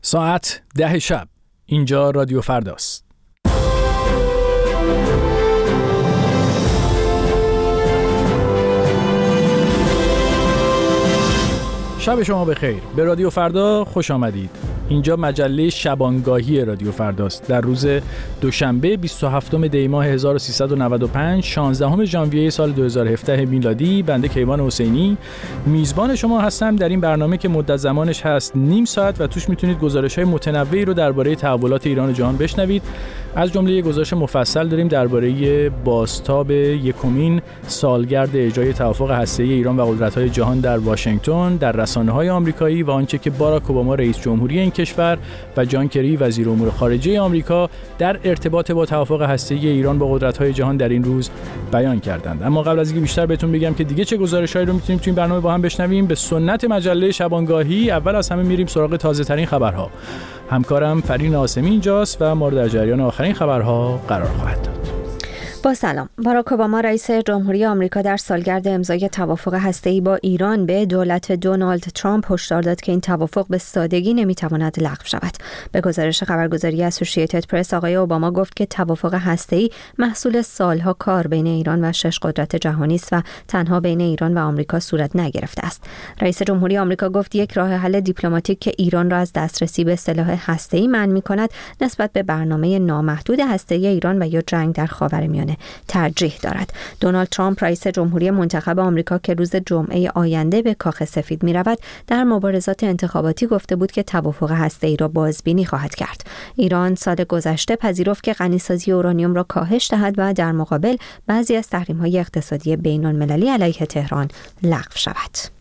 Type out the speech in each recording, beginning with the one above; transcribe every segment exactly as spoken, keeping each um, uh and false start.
ساعت ده شب. اینجا رادیو فرداست. شب شما بخیر. به رادیو فردا خوش آمدید. اینجا مجله شبانگاهی رادیو فرداست. در روز دوشنبه بیست و هفتم دی ماه هزار و سیصد و نود و پنج، شانزدهم ژانویه سال دو هزار و هفده میلادی، بنده کیوان حسینی میزبان شما هستم در این برنامه که مدت زمانش هست نیم ساعت و توش میتونید گزارش‌های متنوعی رو درباره تحولات ایران و جهان بشنوید. از جمله یک گزارش مفصل داریم درباره بازتاب یکمین سالگرد اجرای توافق هسته‌ای ایران و قدرت‌های جهان در واشنگتن در رسانه‌های آمریکایی و آنچه که باراک اوباما رئیس جمهوری این کشور و جان کری وزیر امور خارجه آمریکا در ارتباط با توافق هسته‌ای ایران با قدرت‌های جهان در این روز بیان کردند. اما قبل از اینکه بیشتر بهتون بگم که دیگه چه گزارش‌هایی رو می‌تونیم تو این برنامه با هم بشنویم، به سنت مجله شبانگاهی اول از همه میریم سراغ تازه‌ترین خبرها. همکارم فرین آسمی اینجاست و ما رو در جریان آخرین خبرها قرار خواهد داد. با سلام. باراک اوباما رئیس جمهوری آمریکا در سالگرد امضای توافق هسته‌ای با ایران به دولت دونالد ترامپ هشدار داد که این توافق به سادگی نمیتواند لغو شود. به گزارش خبرگزاری اسوسییتد پرس، آقای اوباما گفت که توافق هسته‌ای محصول سالها کار بین ایران و شش قدرت جهانی است و تنها بین ایران و آمریکا صورت نگرفته است. رئیس جمهوری آمریکا گفت یک راه حل دیپلماتیک که ایران را از دسترسی به سلاح هسته‌ای منع می‌کند نسبت به برنامه نامحدود هسته‌ای ایران و یا جنگ در خاورمیانه ترجیح دارد. دونالد ترامپ رئیس جمهوری منتخب آمریکا که روز جمعه آینده به کاخ سفید می‌رود، در مبارزات انتخاباتی گفته بود که توافق هسته‌ای را بازبینی خواهد کرد. ایران سال گذشته پذیرفت که غنیسازی اورانیوم را کاهش دهد و در مقابل بعضی از تحریم‌های اقتصادی بین‌المللی علیه تهران لغو شود.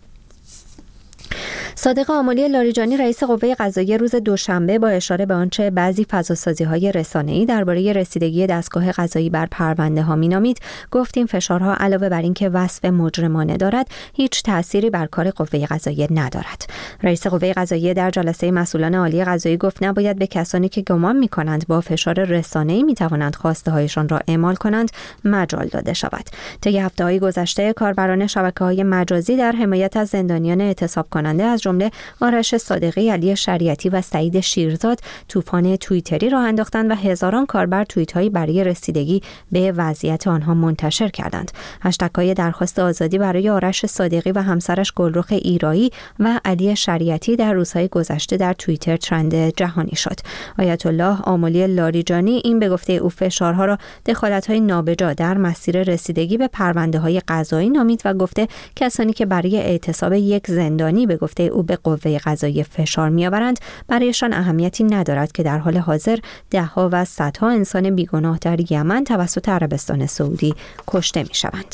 صادق آملی لاریجانی رئیس قوه قضاییه روز دوشنبه با اشاره به آنچه بعضی فضاسازی‌های رسانه‌ای درباره رسیدگی دستگاه قضایی بر پرونده‌ها می‌نامید، گفت این فشارها علاوه بر اینکه وصف مجرمانه دارد، هیچ تأثیری بر کار قوه قضاییه ندارد. رئیس قوه قضاییه در جلسه مسئولان عالی قضایی گفت نباید به کسانی که گمان می‌کنند با فشار رسانه‌ای می‌توانند خواسته‌هایشان را اعمال کنند مجال داده شود. طی هفته‌های گذشته کاربران شبکه‌های مجازی در حمایت از زندانیان اعتصاب کننده از جمله آرش صادقی، علی شریعتی و سعید شیرزاد طوفان توییتری راه انداختند و هزاران کاربر توییت‌هایی برای رسیدگی به وضعیت آنها منتشر کردند. هشتگ‌های درخواست آزادی برای آرش صادقی و همسرش گلرخ ایرایی و علی شریعتی در روزهای گذشته در توییتر ترند جهانی شد. آیت الله آملی لاریجانی این به گفته او فشارها را دخالت‌های نابجا در مسیر رسیدگی به پرونده‌های قضایی نامید و گفته کسانی که برای اعتصاب یک زندانی به گفته او به قوه قضاییه فشار می‌آورند برایشان اهمیتی ندارد که در حال حاضر ده‌ها و صدها انسان بیگناه در یمن توسط عربستان سعودی کشته می‌شوند.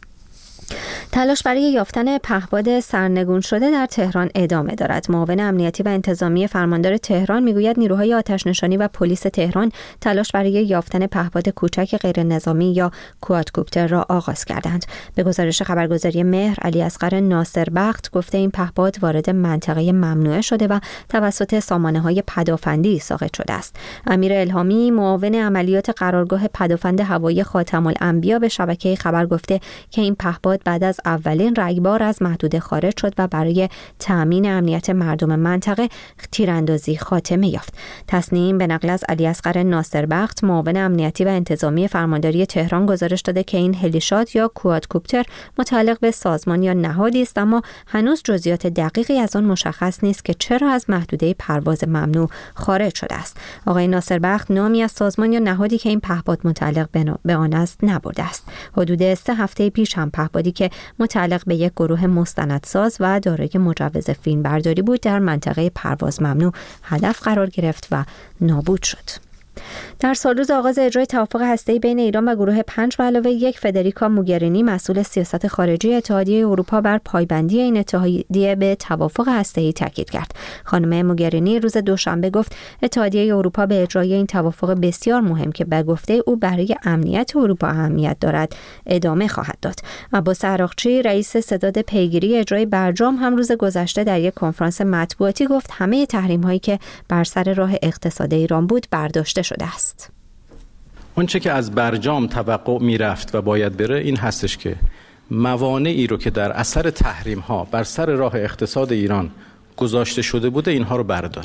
تلاش برای یافتن پهپاد سرنگون شده در تهران ادامه دارد. معاون امنیتی و انتظامی فرماندار تهران میگوید نیروهای آتش‌نشانی و پلیس تهران تلاش برای یافتن پهپاد کوچک غیر نظامی یا کوادکوپتر را آغاز کردند. به گزارش خبرگزاری مهر، علی اصغر ناصربخت گفته این پهپاد وارد منطقه ممنوعه شده و توسط سامانه‌های پدافندی ساقط شده است. امیر الهامی معاون عملیات قرارگاه پدافند هوایی خاتم الانبیا به شبکه خبر گفته که این پهپاد بعد از اولین رگبار از محدوده خارج شد و برای تأمین امنیت مردم منطقه تیراندازی خاتمه یافت. تصنیم به نقل از علی اصغر ناصربخت معاون امنیتی و انتظامی فرمانداری تهران گزارش داده که این هلیشات یا کوادکوپتر متعلق به سازمان یا نهادی است، اما هنوز جزئیات دقیقی از آن مشخص نیست که چرا از محدوده پرواز ممنوع خارج شده است. آقای ناصربخت نامی از سازمان یا نهادی که این پهپاد متعلق به آن است نبرده است. حدود سه هفته پیش هم پهپادی که متعلق به یک گروه مستندساز و دارای مجوز فیلمبرداری بود در منطقه پرواز ممنوع هدف قرار گرفت و نابود شد. در سالروز آغاز اجرای توافق هسته‌ای بین ایران و گروه پنج به علاوه یک، فدریکا موگرینی مسئول سیاست خارجی اتحادیه اروپا بر پایبندی این اتحادیه به توافق هسته‌ای تاکید کرد. خانم موگرینی روز دوشنبه گفت اتحادیه اروپا به اجرای این توافق بسیار مهم که به گفته او برای امنیت اروپا اهمیت دارد ادامه خواهد داد. عباس عراقچی رئیس ستاد پیگیری اجرای برجام هم روز گذشته در یک کنفرانس مطبوعاتی گفت همه تحریم‌هایی که بر سر راه اقتصاد ایران بود برداشته شده است. اونچه که از برجام توقع میرفت و باید بره این هستش که موانعی رو که در اثر تحریم ها بر سر راه اقتصاد ایران گذاشته شده بوده اینها رو برداره.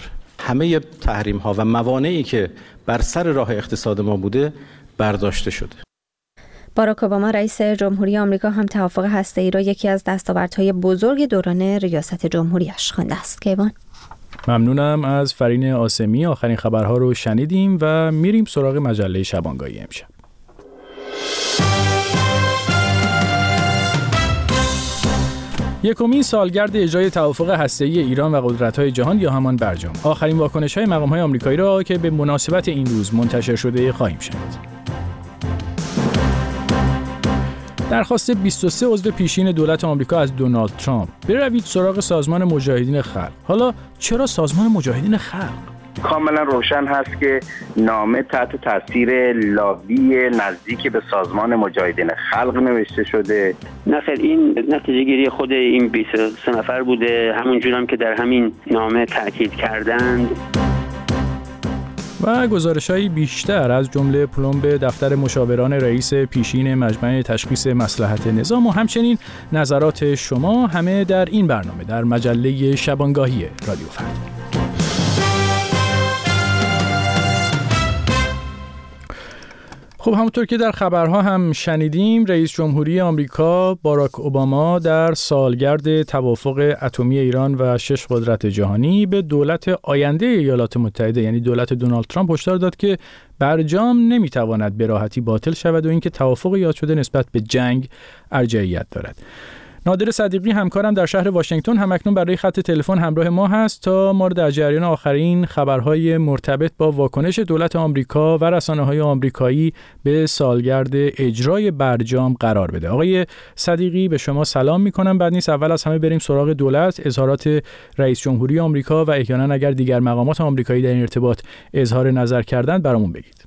همه تحریم ها و موانعی که بر سر راه اقتصاد ما بوده برداشته شده. باراک اوباما رئیس جمهوری آمریکا هم توافق هسته‌ای را یکی از دستاوردهای بزرگ دوران ریاست جمهوریش خوانده است. کیوان، ممنونم از فرین آسمی. آخرین خبرها رو شنیدیم و میریم سراغ مجله شبانگاهی امشب. یکمین سالگرد اجرای توافق هسته‌ای ایران و قدرت‌های جهان یا همان برجام. آخرین واکنش‌های مقام‌های آمریکایی را که به مناسبت این روز منتشر شده خواهیم شنید. درخواست بیست و سه عضو پیشین دولت آمریکا از دونالد ترامپ: بروید سراغ سازمان مجاهدین خلق. حالا چرا سازمان مجاهدین خلق؟ کاملا روشن هست که نامه تحت تاثیر لابی نزدیک به سازمان مجاهدین خلق نوشته شده. نخیر، این نتیجه گیری خود این بیست و سه نفر بوده، همونجور هم که در همین نامه تاکید کردند. و گزارش‌های بیشتر از جمله پلمب دفتر مشاوران رئیس پیشین مجمع تشخیص مصلحت نظام و همچنین نظرات شما، همه در این برنامه در مجله شبانگاهی رادیو فردا. خب همونطور که در خبرها هم شنیدیم، رئیس جمهوری آمریکا باراک اوباما در سالگرد توافق اتمی ایران و شش قدرت جهانی به دولت آینده ایالات متحده یعنی دولت دونالد ترامپ هشدار داد که برجام نمیتواند به راحتی باطل شود و اینکه توافق یاد شده نسبت به جنگ ارجحیت دارد. نادر صدیقی همکارم در شهر واشنگتن همکنون برای خط تلفن همراه ما هست تا ما رو در جریان آخرین خبرهای مرتبط با واکنش دولت آمریکا و رسانه‌های آمریکایی به سالگرد اجرای برجام قرار بده. آقای صدیقی، به شما سلام می‌کنم. بعد نیست اول از همه بریم سراغ دولت، اظهارات رئیس جمهوری آمریکا و احیانا اگر دیگر مقامات آمریکایی در این ارتباط اظهار نظر کردند برامون بگید.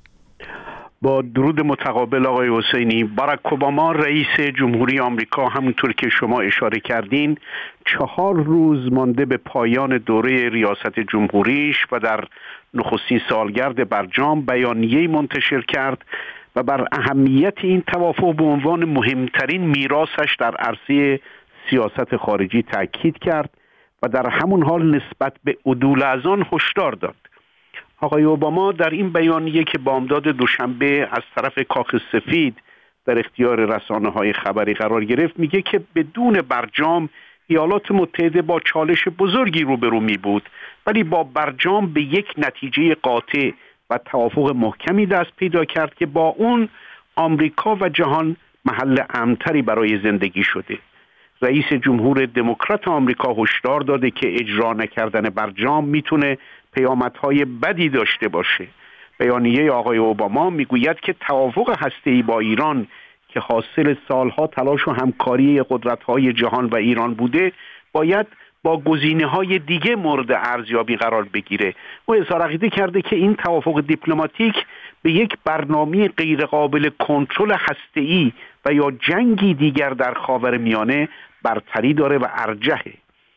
با درود متقابل آقای حسینی، باراک اوباما رئیس جمهوری آمریکا همونطور که شما اشاره کردین چهار روز مانده به پایان دوره ریاست جمهوریش و در نخستین سالگرد برجام بیانیه‌ای منتشر کرد و بر اهمیت این توافق به عنوان مهمترین میراثش در عرصه سیاست خارجی تاکید کرد و در همون حال نسبت به عدول از آن هشدار داد. آقای اوباما در این بیانیه که بامداد دوشنبه از طرف کاخ سفید در اختیار رسانه‌های خبری قرار گرفت میگه که بدون برجام ایالات متحده با چالش بزرگی روبرو می بود، ولی با برجام به یک نتیجه قاطع و توافق محکمی دست پیدا کرد که با اون آمریکا و جهان محل امن‌تری برای زندگی شده. رئیس جمهور دموکرات آمریکا هشدار داده که اجرا نکردن برجام میتونه پیامدهای بدی داشته باشه. بیانیه آقای اوباما میگوید که توافق هسته‌ای با ایران که حاصل سالها تلاش و همکاری قدرت‌های جهان و ایران بوده باید با گزینه‌های دیگه مورد ارزیابی قرار بگیره. او اظهار عقیده کرده که این توافق دیپلماتیک به یک برنامه غیرقابل کنترل هسته‌ای و یا جنگی دیگر در خاورمیانه برتری داره و ارجحه.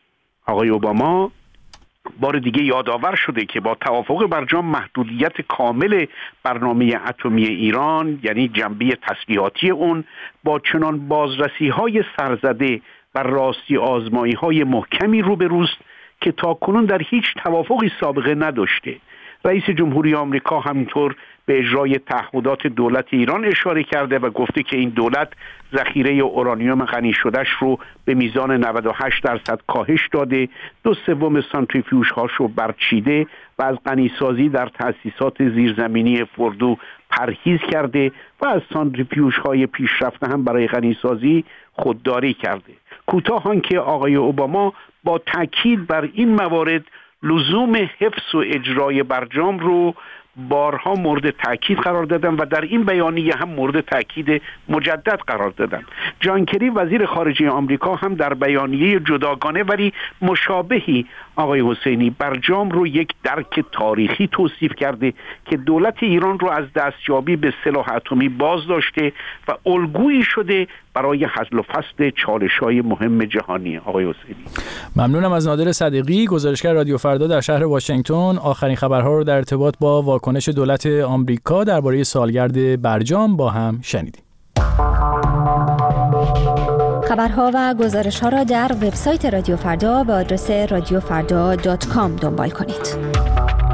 آقای اوباما بار دیگه یادآور شده که با توافق برجام محدودیت کامل برنامه اتمی ایران یعنی جنبه تسلیحاتی اون با چنان بازرسی‌های سرزده و راستی آزمایی‌های محکمی روبروست که تاکنون در هیچ توافقی سابقه نداشته. رئیس جمهوری آمریکا همینطور به اجرای تعهدات دولت ایران اشاره کرده و گفته که این دولت ذخیره اورانیوم غنی شدهش رو به میزان نود و هشت درصد کاهش داده، دو سوم سانتریفیوژ هاش رو برچیده و از غنیسازی در تأسیسات زیرزمینی فردو پرهیز کرده و از سانتریفیوژ های پیشرفته هم برای غنیسازی خودداری کرده. کوتاه آنکه آقای اوباما با تاکید بر این موارد لزوم حفظ و اجرای برجام رو بارها مورد تاکید قرار دادن و در این بیانیه هم مورد تاکید مجدد قرار دادن. جان کری وزیر خارجه آمریکا هم در بیانیه جداگانه ولی مشابهی آقای حسینی برجام رو یک درک تاریخی توصیف کرده که دولت ایران رو از دستیابی به سلاح اتمی باز داشته و الگویی شده برای حل و فصل چالش‌های مهم جهانی. آقای حسینی، ممنونم از نادر صدیقی، گزارشگر رادیو فردا در شهر واشنگتن. آخرین خبرها رو در ارتباط با واکنش دولت آمریکا درباره سالگرد برجام با هم شنیدیم. خبرها و گزارش‌ها را در وبسایت رادیو فردا با آدرس رادیو فردا دات کام دنبال کنید.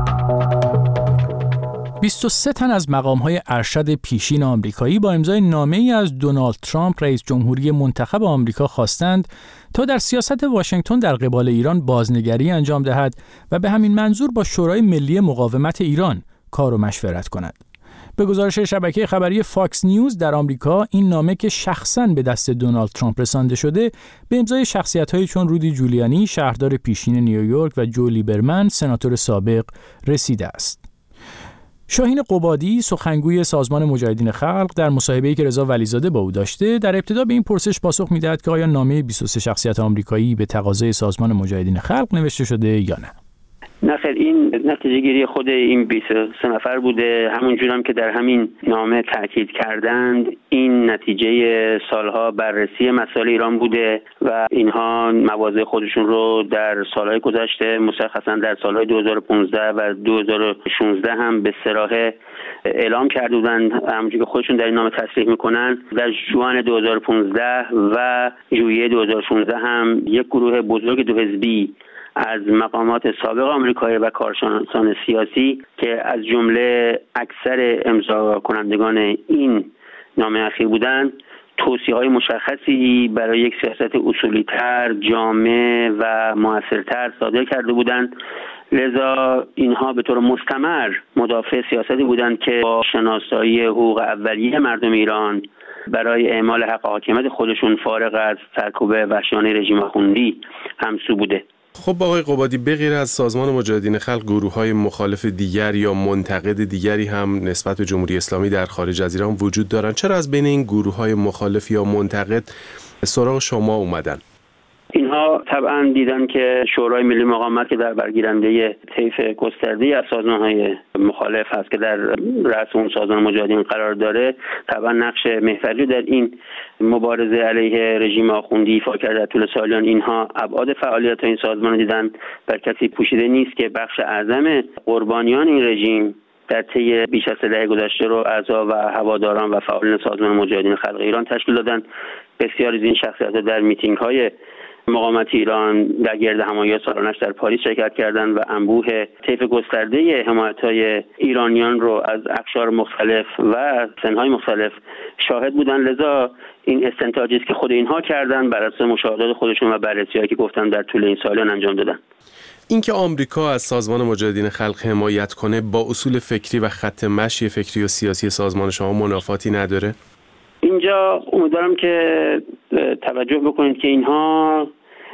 بیست و سه تن از مقام‌های ارشد پیشین آمریکایی با امضای نامه‌ای از دونالد ترامپ رئیس جمهوری منتخب آمریکا خواستند تا در سیاست واشنگتن در قبال ایران بازنگری انجام دهد و به همین منظور با شورای ملی مقاومت ایران کار و مشورت کند. به گزارش شبکه خبری فاکس نیوز در آمریکا، این نامه که شخصاً به دست دونالد ترامپ رسانده شده به امضای شخصیت‌هایی چون رودی جولیانی شهردار پیشین نیویورک و جو لیبرمن سناتور سابق رسیده است. شاهین قبادی سخنگوی سازمان مجاهدین خلق در مصاحبه‌ای که رضا ولیزاده با او داشته در ابتدا به این پرسش پاسخ می‌دهد که آیا نامه بیست و سه شخصیت آمریکایی به تقاضای سازمان مجاهدین خلق نوشته شده یا نه. نه خیر، این نتیجه گیری خود این بیست و سه نفر بوده. همون جور هم که در همین نامه تاکید کردند، این نتیجه سالها بررسی مسائل ایران بوده و اینها مواضع خودشون رو در سالهای گذشته، مشخصا در سالهای دو هزار و پانزده و دو هزار و شانزده هم به صراحت اعلام کرده بودند. همونجوری که خودشون در این نامه تصریح میکنن، در ژوئن دو هزار و پانزده و ژوئیه دو هزار و شانزده هم یک گروه بزرگ دو حزبی از مقامات سابق آمریکایی و کارشناسان سیاسی که از جمله اکثر امضا کنندگان این نامه اخیر بودند، توصیه‌های مشخصی برای یک سیاست اصولی‌تر، جامع و موثرتر صادر کرده بودند. لذا اینها به طور مستمر مدافع سیاستی بودند که با شناسایی حقوق اولیه مردم ایران برای اعمال حق حاکمیت خودشون فارغ از سرکوب وحشیانه رژیم آخوندی همسو بوده. خب آقای قبادی، بغیر از سازمان مجاهدین خلق، گروه‌های مخالف دیگر یا منتقد دیگری هم نسبت به جمهوری اسلامی در خارج از ایران وجود دارند. چرا از بین این گروه‌های مخالف یا منتقد سراغ شما اومدن؟ اینها طبعا دیدن که شورای ملی مقاومت که در برگیرنده طیف گسترده از سازمان‌های مخالف هست که در رأس اون سازمان مجاهدین قرار داره، طبعا نقش محوری در این مبارزه علیه رژیم آخوندی ایفا کرده. در طول سالیان اینها ابعاد فعالیت این سازمان دیدن. بر کسی پوشیده نیست که بخش اعظم قربانیان این رژیم در طی بیش از سه دهه گذشته رو اعضا و هواداران و فعالین سازمان مجاهدین خلق ایران تشکیل دادن. بسیاری از این شخصیت‌ها در میتینگ‌های مقاومت ایران در گرد همایی سالانش در پاریس شرکت کردند و انبوه طیف گسترده حمایت‌های ایرانیان رو از اقشار مختلف و سن‌های مختلف شاهد بودن. لذا این استنتاجی است که خود اینها کردن بر اساس مشاهدات خودشون و بررسی‌هایی که گفتن در طول این سالیان انجام دادن. اینکه آمریکا از سازمان مجاهدین خلق حمایت کنه با اصول فکری و خط مشی فکری و سیاسی سازمان شما منافاتی نداره؟ اینجا امیدوارم که توجه بکنید که اینها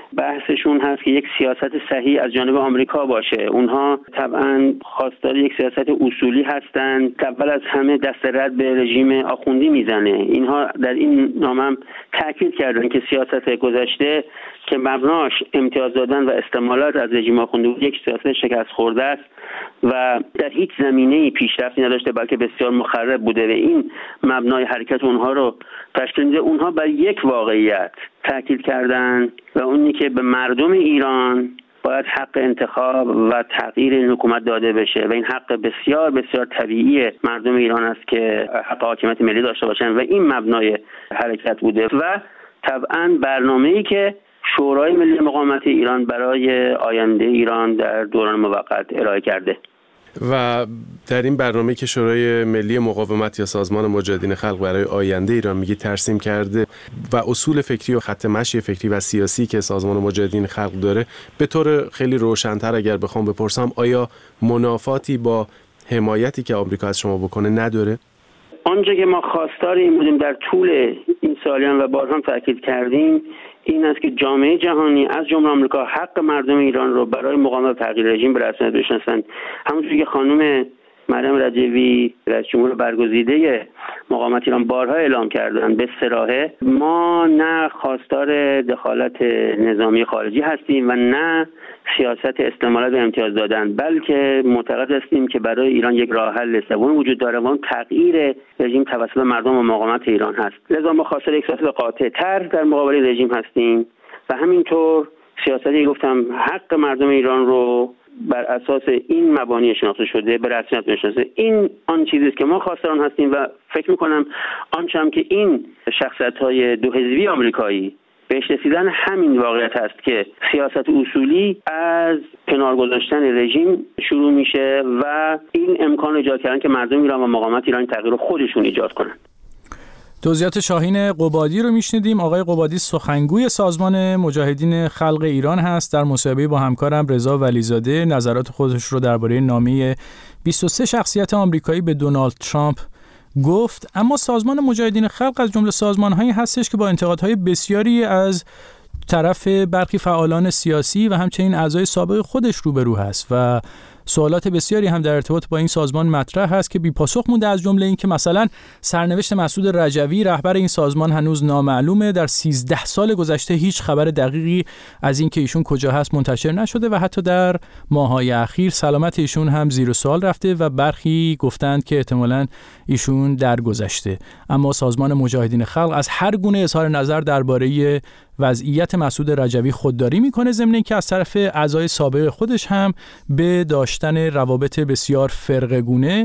بحثشون هست که یک سیاست صحیح از جانب آمریکا باشه. اونها طبعا خواستار یک سیاست اصولی هستند که اول از همه دست رد به رژیم آخوندی میزنه. اینها در این نامه هم تاکید کردن که سیاست گذشته که مبناش امتیاز دادن و استعمالات از رژیم آخوندی بود یک سیاست شکست خورده است و در هیچ زمینه‌ای پیشرفتی نداشته، بلکه بسیار مخرب بوده و این مبنای حرکت اونها رو تشکیل میده. اونها بر یک واقعیت تاکید کردن و اونی که به مردم ایران باید حق انتخاب و تغییر این حکومت داده بشه و این حق بسیار بسیار طبیعی مردم ایران است که حق حاکمیت ملی داشته باشن و این مبنای حرکت بوده و طبعا برنامه‌ای که شورای ملی مقاومت ایران برای آینده ایران در دوران موقت ارائه کرده. و در این برنامه که شورای ملی مقاومت یا سازمان مجاهدین خلق برای آینده ایران میگه ترسیم کرده و اصول فکری و خط مشی فکری و سیاسی که سازمان مجاهدین خلق داره، به طور خیلی روشن‌تر اگر بخوام بپرسم، آیا منافاتی با حمایتی که آمریکا از شما بکنه نداره؟ آنچه که ما خواستار این بودیم در طول این سالیان و بارها هم تاکید کردیم این است که جامعه جهانی از جمله آمریکا حق مردم ایران رو برای مقاومت تغییر رژیم به رسمیت بشناسند. همونجوری که خانم مریم رجوی رئیس جمهور برگزیده مقاومت ایران بارها اعلام کردند به صراحت، ما نه خواستار دخالت نظامی خارجی هستیم و نه سیاست استعمالات و امتیاز دادن، بلکه معتقد هستیم که برای ایران یک راه حل سوم وجود داره و اون تغییر رژیم توسط مردم و مقاومت ایران هست. لذا ما خواستار یک سیاست قاطع‌تر در مقابل رژیم هستیم و همینطور سیاستی گفتم حق مردم ایران رو بر اساس این مبانی شناخته شده به رسمیت بشناسه. این آن چیزی است که ما خواستار آن هستیم و فکر می‌کنم آنچه هم که این شخصیت‌های دو حزبی آمریکایی بهش رسیدن همین واقعیت است که سیاست اصولی از کنار گذاشتن رژیم شروع میشه و این امکان ایجاد کردن که مردم ایران و مقاومت ایران تغییر خودشون ایجاد کنن. توضیحات شاهین قبادی رو میشنیدیم. آقای قبادی سخنگوی سازمان مجاهدین خلق ایران هست. در مصاحبه با همکارم رضا ولیزاده نظرات خودش رو درباره نامه بیست و سه شخصیت آمریکایی به دونالد ترامپ گفت. اما سازمان مجاهدین خلق از جمله سازمان‌هایی هستش که با انتقادهای بسیاری از طرف برخی فعالان سیاسی و همچنین اعضای سابق خودش روبرو هست و سوالات بسیاری هم در ارتباط با این سازمان مطرح هست که بی پاسخ مونده. از جمله این که مثلا سرنوشت مسعود رجوی رهبر این سازمان هنوز نامعلومه. در سیزده سال گذشته هیچ خبر دقیقی از این که ایشون کجا هست منتشر نشده و حتی در ماه‌های اخیر سلامت ایشون هم زیر سوال رفته و برخی گفتند که احتمالاً ایشون درگذشته. اما سازمان مجاهدین خلق از هر گونه اظهار نظر درباره وضعیت مسعود رجوی خودداری میکنه، ضمن اینکه از طرف اعضای سابق خودش هم به داشتن روابط بسیار فرقه‌گونه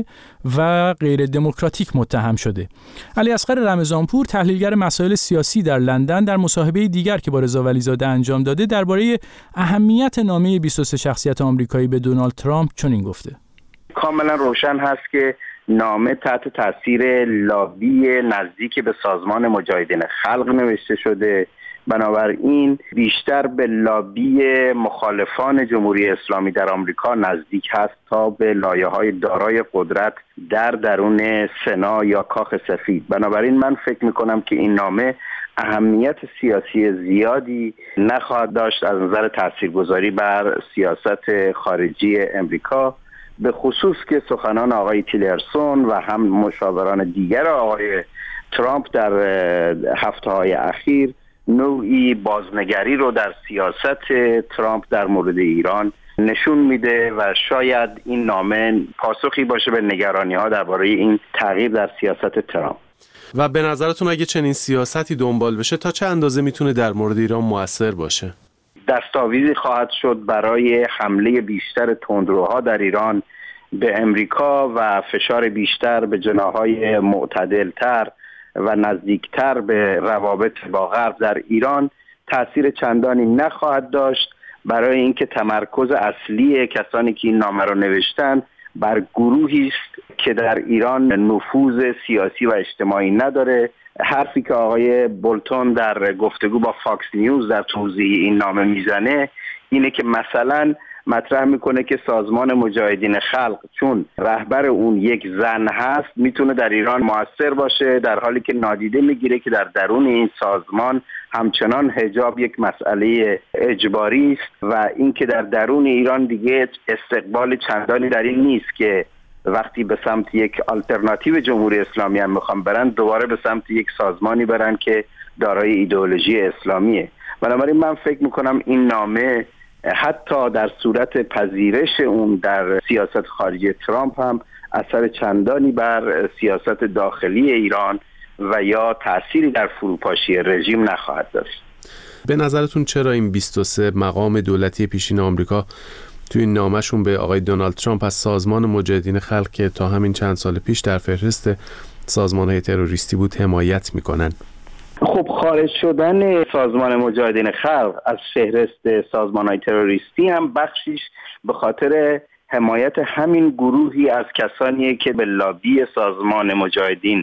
و غیر دموکراتیک متهم شده. علی اصغر رمضانپور تحلیلگر مسائل سیاسی در لندن در مصاحبه دیگر که با رضا ولیزاده انجام داده درباره اهمیت نامه بیست و سه شخصیت آمریکایی به دونالد ترامپ چنین گفته: کاملا روشن هست که نامه تحت تاثیر لابی نزدیک به سازمان مجاهدین خلق نوشته شده، بنابراین بیشتر به لابی مخالفان جمهوری اسلامی در آمریکا نزدیک هست تا به لایه‌های دارای قدرت در درون سنا یا کاخ سفید. بنابراین من فکر می‌کنم که این نامه اهمیت سیاسی زیادی نخواهد داشت از نظر تاثیرگذاری بر سیاست خارجی امریکا، به خصوص که سخنان آقای تیلرسون و هم مشاوران دیگر آقای ترامپ در هفته‌های اخیر نوعی بازنگری رو در سیاست ترامپ در مورد ایران نشون میده و شاید این نامه پاسخی باشه به نگرانی‌ها درباره این تغییر در سیاست ترامپ. و به نظرتون اگه چنین سیاستی دنبال بشه تا چه اندازه میتونه در مورد ایران مؤثر باشه؟ دستاویزی خواهد شد برای حمله بیشتر تندروها در ایران به امریکا و فشار بیشتر به جناح‌های معتدل‌تر و نزدیکتر به روابط با غرب در ایران تأثیر چندانی نخواهد داشت، برای اینکه تمرکز اصلی کسانی که این نامه را نوشتن بر گروهی است که در ایران نفوذ سیاسی و اجتماعی نداره. حرفی که آقای بولتون در گفتگو با فاکس نیوز در توضیح این نامه میزنه اینه که مثلا مطرح میکنه که سازمان مجاهدین خلق چون رهبر اون یک زن هست میتونه در ایران مؤثر باشه، در حالی که نادیده میگیره که در درون این سازمان همچنان حجاب یک مسئله اجباری است و اینکه در درون ایران دیگه استقبال چندانی در این نیست که وقتی به سمت یک آلترناتیو جمهوری اسلامی هم میخوان برن دوباره به سمت یک سازمانی برن که دارای ایدئولوژی اسلامیه. بنابراین من فکر میکنم این نامه حتی در صورت پذیرش اون در سیاست خارجی ترامپ هم اثر چندانی بر سیاست داخلی ایران و یا تأثیری در فروپاشی رژیم نخواهد داشت. به نظرتون چرا این بیست و سه مقام دولتی پیشین آمریکا توی این نامه‌شون به آقای دونالد ترامپ از سازمان مجاهدین خلق که تا همین چند سال پیش در فهرست سازمان‌های تروریستی بود حمایت میکنن؟ خب خارج شدن سازمان مجاهدین خلق از فهرست سازمان‌های تروریستی هم بخشیش به خاطر حمایت همین گروهی از کسانیه که به لابی سازمان مجاهدین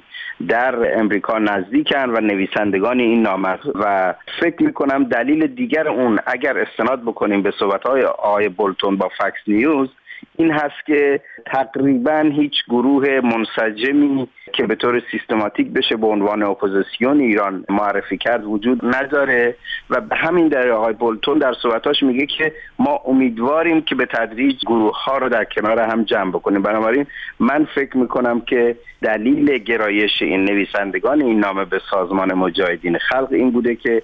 در امریکا نزدیکن و نویسندگان این نامه و فکر میکنم دلیل دیگر اون اگر استناد بکنیم به صحبت‌های آقای بولتون با فاکس نیوز این هست که تقریبا هیچ گروه منسجمی که به طور سیستماتیک بشه به عنوان اپوزیسیون ایران معرفی کرد وجود نداره و به همین دلیل آقای بولتون در صحبتاش میگه که ما امیدواریم که به تدریج گروه ها رو در کنار هم جمع بکنیم. بنابراین من فکر میکنم که دلیل گرایش این نویسندگان این نامه به سازمان مجاهدین خلق این بوده که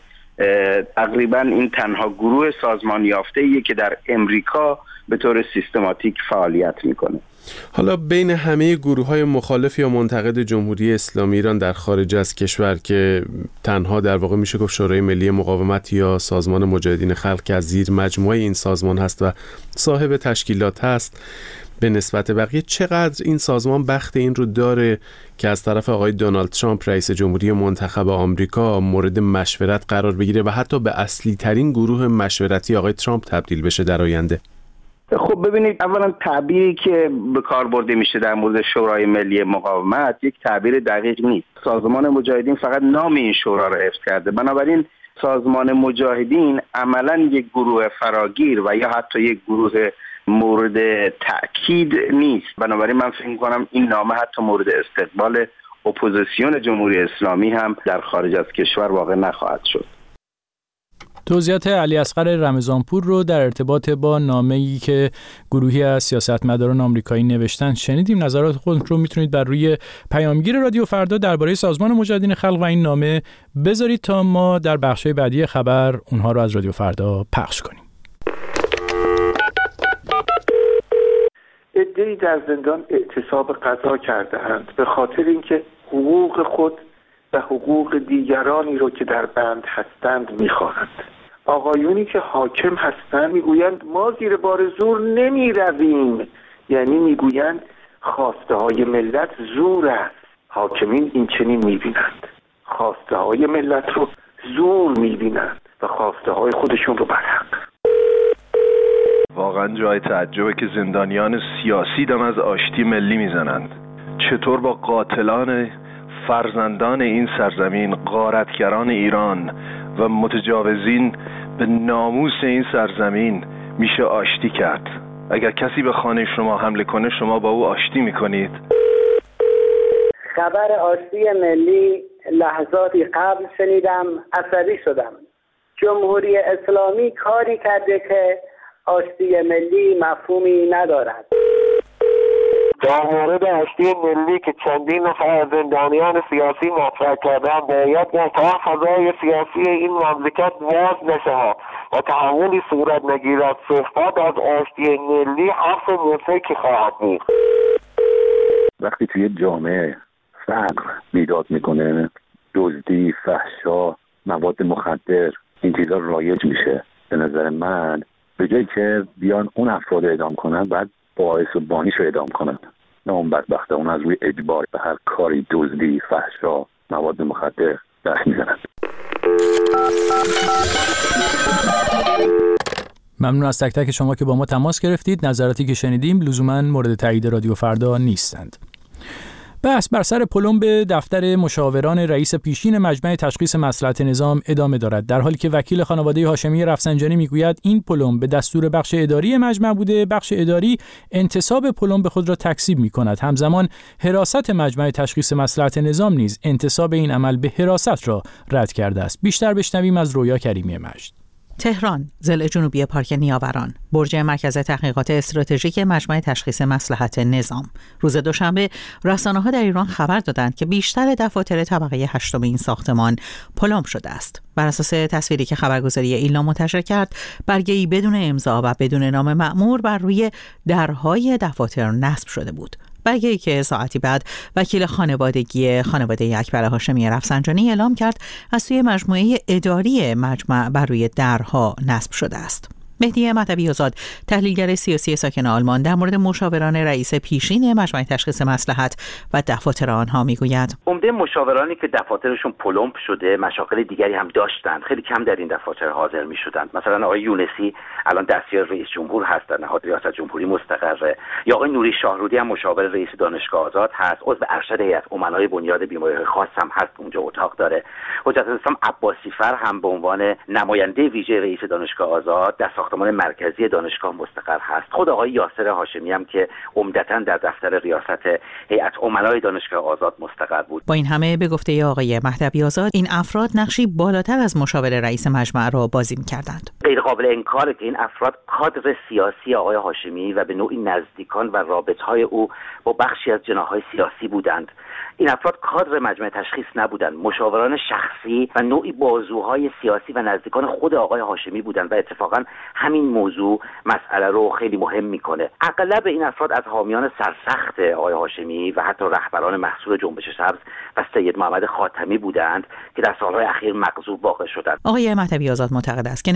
تقریبا این تنها گروه سازمان یافته‌ایه که در امریکا به طور سیستماتیک فعالیت میکنه. حالا بین همه گروه‌های مخالف یا منتقد جمهوری اسلامی ایران در خارج از کشور که تنها در واقع میشه گفت شورای ملی مقاومت یا سازمان مجاهدین خلق که از زیر مجموعه این سازمان هست و صاحب تشکیلات هست، به نسبت بقیه، چقدر این سازمان بخت این رو داره که از طرف آقای دونالد ترامپ رئیس جمهوری منتخب آمریکا مورد مشورت قرار بگیره و حتی به اصلی ترین گروه مشورتی آقای ترامپ تبدیل بشه در آینده؟ خب ببینید، اولا تعبیری که به کار برده میشه در مورد شورای ملی مقاومت یک تعبیر دقیق نیست. سازمان مجاهدین فقط نام این شورا رو حفظ کرده، بنابراین سازمان مجاهدین عملا یک گروه فراگیر و یا حتی یک گروه مورد تأکید نیست. بنابراین من فکر می‌کنم این نامه حتی مورد استقبال اپوزیسیون جمهوری اسلامی هم در خارج از کشور واقع نخواهد شد. توضیحات علی اصغر رمضانپور رو در ارتباط با نامه‌ای که گروهی از سیاستمداران آمریکایی نوشتن شنیدیم. نظرات خودتون رو میتونید بر روی پیامگیر رادیو فردا درباره سازمان مجاهدین خلق و این نامه بذارید تا ما در بخش‌های بعدی خبر اونها رو از رادیو فردا پخش کنیم. عده‌ای در زندان اعتصاب قضا کرده‌اند به خاطر اینکه حقوق خود و حقوق دیگرانی رو که در بند هستند می‌خواهند. آقایونی که حاکم هستند میگویند ما زیر بار زور نمی رویم، یعنی میگویند خواسته های ملت زور است. حاکمین این چنین میبینند، خواسته های ملت رو زور میبینند و خواسته های خودشون رو برحق. واقعا جای تعجبه که زندانیان سیاسی دم از آشتی ملی میزنند. چطور با قاتلان فرزندان این سرزمین، غارتگران ایران و متجاوزین به ناموس این سرزمین میشه آشتی کرد؟ اگر کسی به خانه شما حمله کنه شما با او آشتی میکنید؟ خبر آشتی ملی لحظاتی قبل شنیدم، عصبی شدم. جمهوری اسلامی کاری کرده که آشتی ملی مفهومی ندارد. در مورد آشتی ملی که چندین نفر زندانیان سیاسی مطرح کردن، باید در تا فضای سیاسی این مملکت باز نشود و تحولی صورت نگیرد. صحبت از آشتی ملی حرف مفرکی خواهد بود. وقتی توی جامعه فقر بیداد میکنه، دزدی، فحشا، مواد مخدر، این چیزا رایج میشه، به نظر من به جایی که بیان اون افراد اعدام کنن، بعد باعث و بانیش رو اعدام کنن، نه اون بدبخته اون از روی اجبار به هر کاری، دزدی، فحشا، مواد مخدر دست میزنن. ممنون از تک تک شما که با ما تماس گرفتید. نظراتی که شنیدیم لزوما مورد تایید رادیو فردا نیستند. بحث بر سر پلمب دفتر مشاوران رئیس پیشین مجمع تشخیص مصلحت نظام ادامه دارد، در حالی که وکیل خانواده هاشمی رفسنجانی میگوید این پلمب به دستور بخش اداری مجمع بوده. بخش اداری انتصاب پلمب خود را تکذیب می‌کند. همزمان حراست مجمع تشخیص مصلحت نظام نیز انتصاب این عمل به حراست را رد کرده است. بیشتر بشنویم از رویا کریمی مجد. تهران، ضلع جنوبی پارک نیاوران، برج مرکز تحقیقات استراتژیک مجمع تشخیص مصلحت نظام. روز دوشنبه رسانه‌ها در ایران خبر دادند که بیشتر دفاتر طبقه هشتم این ساختمان پلمب شده است. بر اساس تصویری که خبرگزاری ایلنا منتشر کرد، برگه‌ای بدون امضا و بدون نام مأمور بر روی درهای دفاتر نصب شده بود. برگه‌ای که ساعتی بعد وکیل خانوادگی خانواده اکبر هاشمی رفسنجانی اعلام کرد از سوی مجموعه اداری مجمع بر روی درها نصب شده است. مهدی مهدوی آزاد، تحلیلگر سیاسی ساکن آلمان، در مورد مشاوران رئیس پیشین مجمع تشخیص مصلحت و دفاتر آنها میگوید: عمده مشاورانی که دفاترشون پلمب شده مشاغل دیگری هم داشتند، خیلی کم در این دفاتر حاضر میشدند. مثلا آقای یونسی الان دستیار رئیس جمهور هست، در نهاد ریاست جمهوری مستقره، یا آقای نوری شاهرودی هم مشاور رئیس دانشگاه آزاد هست، عضو ارشد هیئت امنای بنیاد بیماری‌های خاص هم هست، اونجا اتاق داره. حجت الاسلام عباسی فر هم به عنوان نماینده ویژه رئیس دانشگاه آزاد در ساختمان مرکزی دانشگاه مستقر هست. خود آقای یاسر هاشمی هم که عمدتاً در دفتر ریاست هیئت امنای دانشگاه آزاد مستقر بود. با این همه به گفته آقای مهدوی آزاد، این افراد نقشی بالاتر از مشاور رئیس مجمع را بازی می‌کردند. غیر قابل انکاره که این افراد کادر سیاسی آقای هاشمی و به نوعی نزدیکان و رابطه‌های او با بخشی از جناح‌های سیاسی بودند. این افراد کادر مجمع تشخیص نبودند، مشاوران شخصی و نوعی بازوهای سیاسی و نزدیکان خود آقای هاشمی بودند و اتفاقا همین موضوع مسئله رو خیلی مهم میکنه. اغلب این افراد از حامیان سرسخت آقای هاشمی و حتی رهبران محصول جنبش سبز و سید محمد خاتمی بودند که در سالهای اخیر مغضوب واقع شدند. آقای مهدوی آزاد معتقد است که نگاهی به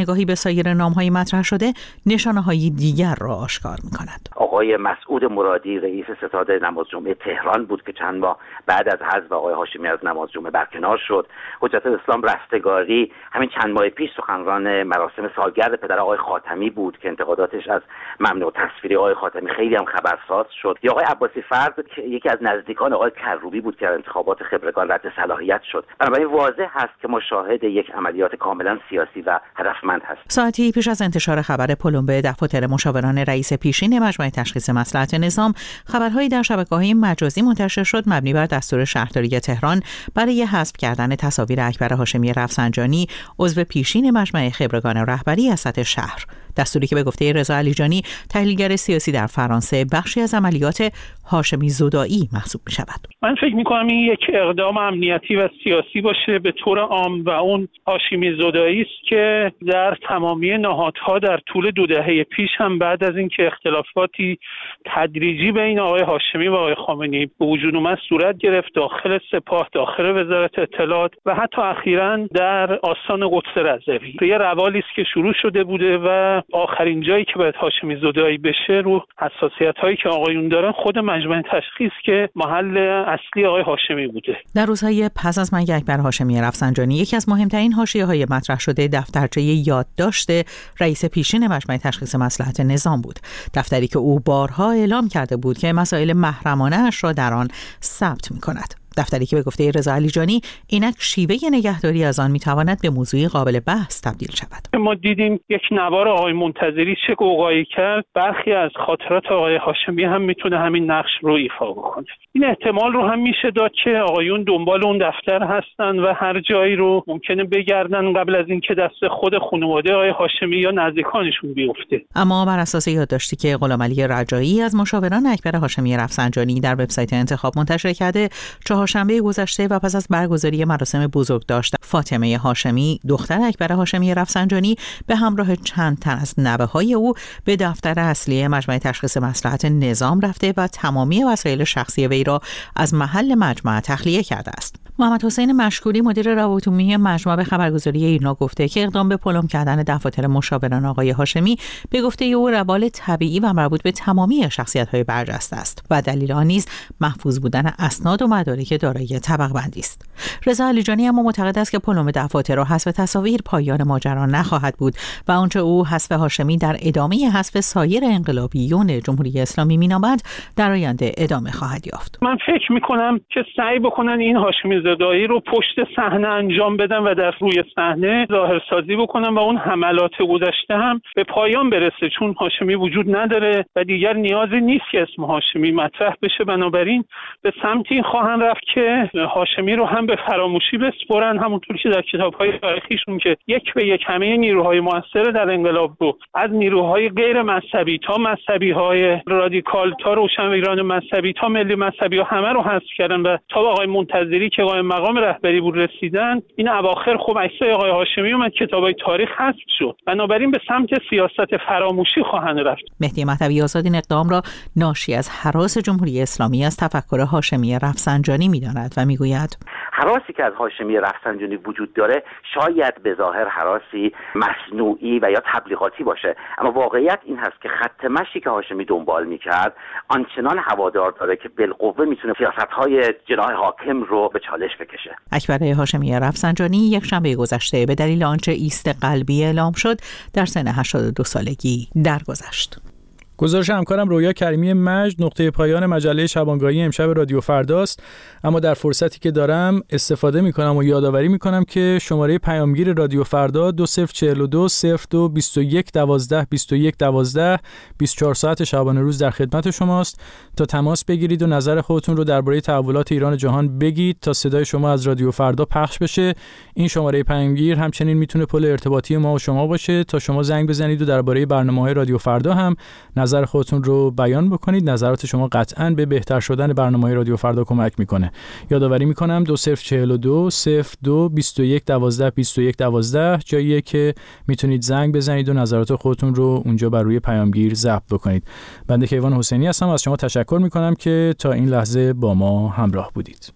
سایر نام‌های مطرح شده نشانه‌های دیگر را آشکار می‌کند. آقای مسعود مرادی رئیس ستاد نماز جمعه تهران بود که چند ماه بعد از حذف آقای هاشمی از نماز جمعه برکنار شد. حجت الاسلام رستگاری همین چند ماه پیش سخنران مراسم سالگرد پدر آقای خاتمی بود که انتقاداتش از ممنوع تصویری آقای خاتمی خیلی هم خبرساز شد. یا آقای عباسی فرد که یکی از نزدیکان آقای کروبی بود که انتخابات خبرگان رد صلاحیت شد. بنابراین واضح هست که ما شاهد یک عملیات کاملا سیاسی و هدفمند هستیم. ساعتی پیش از انتشار خبر پلمبه دفاتر مشاوران رئیس پیشین مجمع تشخیص مصلحت نظام، خبرهایی در شبکه‌های مجازی منتشر شد مبنی بر دستور شهرداری تهران برای حذف کردن تصاویر اکبر هاشمی رفسنجانی، عضو پیشین مجمع خبرگان رهبری از سطح شهر. دستوری که به گفته رضا علیجانی، تحلیلگر سیاسی در فرانسه، بخشی از عملیات هاشمی زدایی محسوب می شود. من فکر می کنم این یک اقدام امنیتی و سیاسی باشه به طور عام و اون هاشمی زدایی است که در تمامی نهادها در طول دو دهه پیش هم بعد از اینکه اختلافاتی تدریجی بین آقای هاشمی و آقای خامنه‌ای به وجود اومد صورت گرفت، داخل سپاه، داخل وزارت اطلاعات و حتی اخیراً در آستان قدس رضوی. یه روالی است که شروع شده بوده و آخرین جایی که باید هاشمی زدایی بشه رو حساسیت‌هایی که آقایون دارن خود مجمع تشخیص که محل اصلی آقای هاشمی بوده. در روزهای پس از مرگ اکبر هاشمی رفسنجانی، یکی از مهمترین حاشیه‌های مطرح شده دفترچه یادداشت رئیس پیشین مجمع تشخیص مصلحت نظام بود. دفتری که او بارها اعلام کرده بود که مسائل محرمانه اش را در آن ثبت می‌کند. دفتری که به گفته رضا علیجانی اینک شیوه نگهداری از آن میتواند به موضوع قابل بحث تبدیل شود. ما دیدیم یک نوار آقای منتظری چه قوقایی کرد، برخی از خاطرات آقای هاشمی هم میتونه همین نقش رو ایفا بکنه. این احتمال رو هم میشه داد که آقایون دنبال اون دفتر هستن و هر جایی رو ممکنه بگردن قبل از اینکه دست خود خانواده آقای هاشمی یا نزدیکانشون بیفته. اما بر اساس یادداشتی که غلامعلی رجایی از مشاوران اکبر هاشمی رفسنجانی در وبسایت انتخاب منتشر کرده، چهارشنبه گذشته و پس از برگزاری مراسم بزرگداشت فاطمه هاشمی، دختر اکبر هاشمی رفسنجانی، به همراه چند تن از نوه‌های او به دفتر اصلی مجمع تشخیص مصلحت نظام رفته و تمامی وسایل شخصی وی را از محل مجمع تخلیه کرده است. محمد حسین مشکوری، مدیر روابط عمومی مجمع، به خبرگزاری ایرنا گفته که اقدام به پلم کردن دفاتر مشاوران آقای هاشمی به گفته او روال طبیعی و مربوط به تمامی شخصیت‌های برجسته است و دلیل آن نیز محفوظ بودن اسناد و مدارک دارای طبق بندی است. رضا علیجانی اما معتقد است که پلم دفاتر و حذف تصاویر پایان ماجرا نخواهد بود و آنچه او حذف هاشمی در ادامه حذف سایر انقلابیون جمهوری اسلامی مینامد در آینده ادامه خواهد یافت. من فکر می‌کنم که سعی بکنن این هاشمی زدایی رو پشت صحنه انجام بدن و در روی صحنه ظاهرسازی بکنن و اون حملات گذشته هم به پایان برسه، چون هاشمی وجود نداره و دیگر نیازی نیست که اسم هاشمی مطرح بشه. بنابراین به سمتی خواهند رفت که هاشمی رو هم به فراموشی بسپرن، همونطور که در کتاب‌های تاریخیشون که یک به یک همه نیروهای موثر در انقلاب رو از نیروهای غیر مذهبی تا مذهبی‌های رادیکال تا روشنفکران مذهبی تا ملی مذهبی ها همه رو حذف کردن و تا آقای منتظری که قائم مقام رهبری بود رسیدن. این اواخر خب عکسای آقای هاشمی اومد کتابای تاریخ حذف شد. بنابراین به سمت سیاست فراموشی خواهند رفت. مهدی مهدوی آزاد این اقدام را ناشی از هراس جمهوری اسلامی از تفکر هاشمی رفسنجانی می‌داند و میگوید هراسی که از هاشمی رفسنجانی وجود داره شاید به ظاهر هراسی مصنوعی و یا تبلیغاتی باشه، اما واقعیت این هست که خط مشی که هاشمی دنبال میکرد آنچنان هوادار داره که بالقوه میتونه سیاست‌های جناح حاکم رو به چالش بکشه. اکبر هاشمی رفسنجانی یک شنبه گذشته به دلیل آنچه ایست قلبی اعلام شد در سن هشتاد و دو سالگی درگذشت. گزارش همکارم رویا کریمی مجد نقطه پایان مجله شبانگاهی امشب رادیو فرداست، اما در فرصتی که دارم استفاده میکنم و یادآوری میکنم که شماره پیامگیر رادیو فردا دو صفر چهل و دو صفر دو بیست و یک دوازده بیست و یک دوازده بیست و چهار ساعت شبانه روز در خدمت شماست تا تماس بگیرید و نظر خودتون رو درباره تحولات ایران جهان بگید تا صدای شما از رادیو فردا پخش بشه. این شماره پیامگیر همچنین میتونه پل ارتباطی ما و شما باشه تا شما زنگ بزنید و درباره برنامه‌های رادیو فردا هم نظر خودتون رو بیان بکنید. نظرات شما قطعاً به بهتر شدن برنامه‌های رادیو فردا کمک میکنه. یادآوری میکنم دو صفر چهل و دو صفر دو بیست و یک دوازده بیست و یک دوازده جاییه که میتونید زنگ بزنید و نظرات خودتون رو اونجا بر روی پیامگیر ضبط بکنید. بنده کیوان حسینی هستم، از شما تشکر میکنم که تا این لحظه با ما همراه بودید.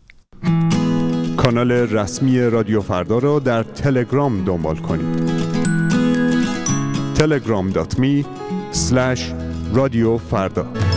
کانال رسمی رادیو فردا رو در تلگرام دنبال کنید. تلگرام دات می اسلش رادیو فردا.